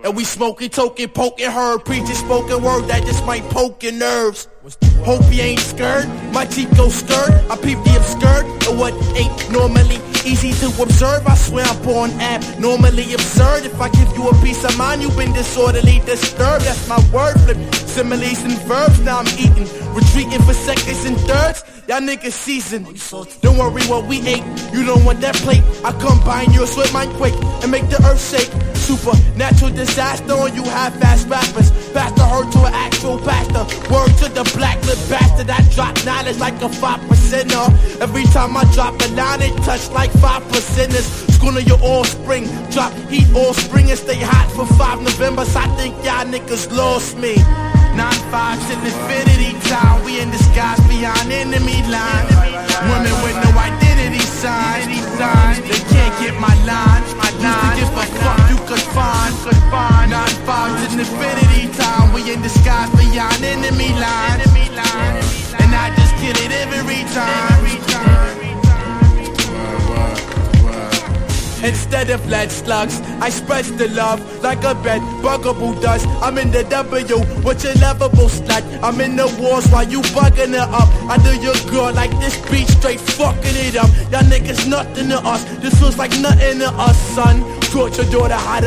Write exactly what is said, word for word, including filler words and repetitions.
And we smoking, token, poking her. Preaching spoken word that just might poke your nerves. Hope you ain't scared, my teeth go skirt. I peep the obscured, or what ain't normally easy to observe. I swear I'm born abnormally absurd. If I give you a piece of mind, you've been disorderly disturbed. That's my word flip, similes and verbs. Now I'm eating, retreating for seconds and thirds. Y'all niggas seasoned. Don't worry what we ate, you don't want that plate. I combine yours with mine quake and make the earth shake. Supernatural disaster on you half-ass rappers. Pastor heard to an actual pastor. Word to the black lip bastard. I drop knowledge like a five percenter. Every time I drop a line, it touch like five percenters. Schooling your offspring. Drop heat all spring and stay hot for five Novembers. I think y'all niggas lost me. Nine fives in infinity time. We in disguise beyond enemy line. Women with no identity signs. They can't get my line. Used to give a fuck you could find. Nine fives in infinity time. We in disguise beyond enemy line. And I just kill it every time. Instead of lead slugs, I spread the love like a bed bugaboo does. I'm in the W with your lovable slut. I'm in the wars while you bugging it up. I do your girl like this beat, straight fucking it up. Y'all niggas nothing to us. This feels like nothing to us, son. Taught your daughter how to